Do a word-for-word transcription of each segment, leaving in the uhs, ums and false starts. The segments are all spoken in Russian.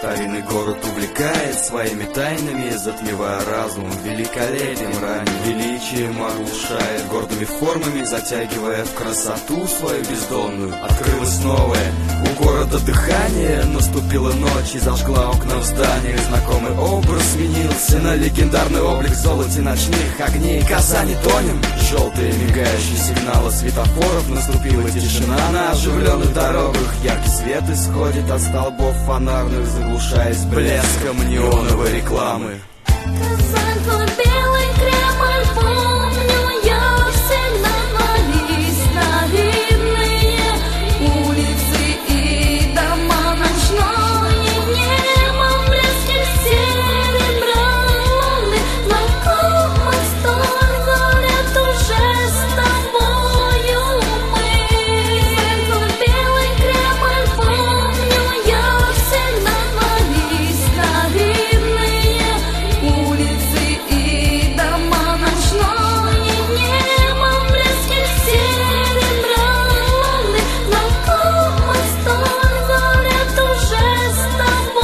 Старинный город увлекает своими тайнами, затмевая разум великолепием ранним, величием оглушает, гордыми формами затягивая в красоту свою бездонную. Открылось новое у города дыхание, наступила ночь и зажгла окна в зданиях. Знакомый образ сменился на легендарный облик в золоте ночных огней. Казани тонем, желтые мигающие сигналы светофоров, наступила тишина на оживленных дорогах. Яркий свет исходит от столбов фонарных, заглушаясь блеском неоновой рекламы. Казань, твой белый Кремль, помню я всегда твои старинные улицы и дома ночные, небом блески серебра луны. Знакомы столь горят уже с тобою мы. Казань, твой белый Кремль, помню я всегда твои старинные улицы и дома ночные, небом блески серебра луны. Знакомы столь горят уже с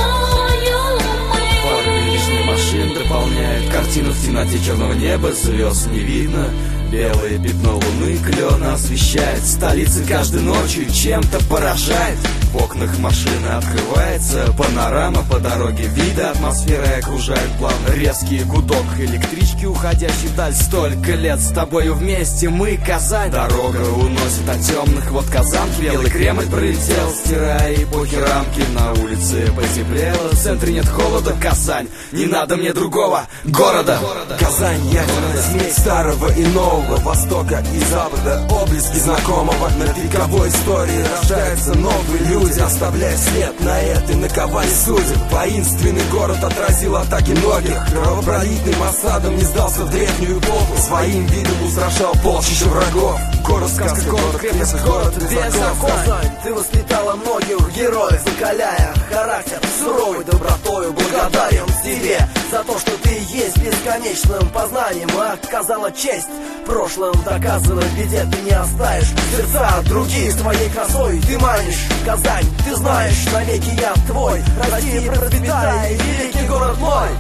тобою мы. Фары лишних машин дополняют картину в темноте черного неба, звезд не видно. Белое пятно луны клена освещает столицы каждой ночью, чем-то поражает. В окнах машины открывается панорама по дороге, вида атмосфера окружает плавно. Резкий гудок электрички, уходящий вдаль. Столько лет с тобою вместе мы, Казань. Дорога уносит от темных вод Казанки. Белый Кремль пролетел, стирая эпохи рамки. На улице потеплело, в центре нет холода. Казань, не надо мне другого города. Казань, ядерная смесь старого и нового, востока и запада, отблески знакомого. На вековой истории рождаются новые люди, оставляя след на этой наковальне судеб. Воинственный город отразил атаки многих, кровопролитным осадом не сдался в древнюю эпоху. Своим видом устрашал полчища врагов. Город сказка, город крепость, город без закона. Казань, ты воспитала многих героев, закаляя характер суровой добротою. Благодарен тебе за то, что ты есть бесконечным познанием. Оказала честь прошлым, доказывая, в беде ты не оставишь сердца других твоей красой. Ты манишь, Казань, ты знаешь, навеки я твой. Расти, процветай, великий город мой.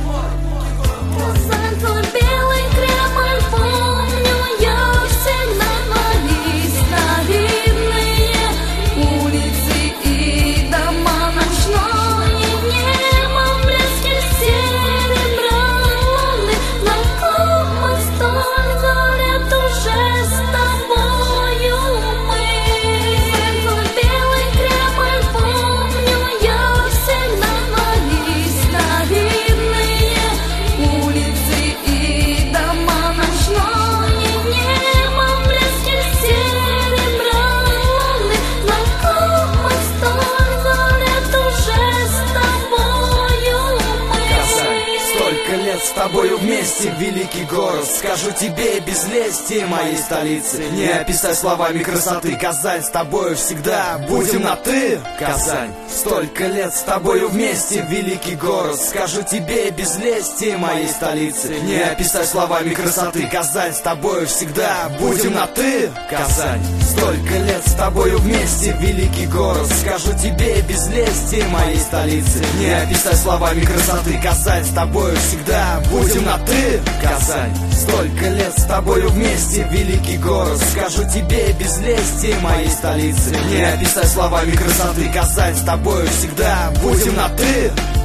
Казань, твой белый Кремль, помню я всегда твои старинные улицы и дома ночные, небом блески серебра луны. Знакомы столь горят уже с тобою мы. Казань, твой белый Кремль, помню я всегда твои старинные улицы и дома ночные, небом блески серебра луны. Знакомы столь горят уже с тобою мы. Казань, столько лет с тобою вместе, великий город. Скажу тебе без лести моей столицы, не описать словами красоты. Казань, с тобою всегда будем на ты. Казань, столько лет с тобою вместе, великий город. Скажу тебе без лести моей столицы, не описать словами красоты. Казань, с тобою всегда будем на ты. Казань, столько лет с тобою вместе, великий город. Скажу тебе без лести моей столицы, не описать словами красоты. Казань, с тобою всегда будем на ты. Казань, столько лет с тобою вместе, великий город. Скажу тебе без лести моей столицы, не описать словами красоты. Казань, с тобою всегда будем на ты.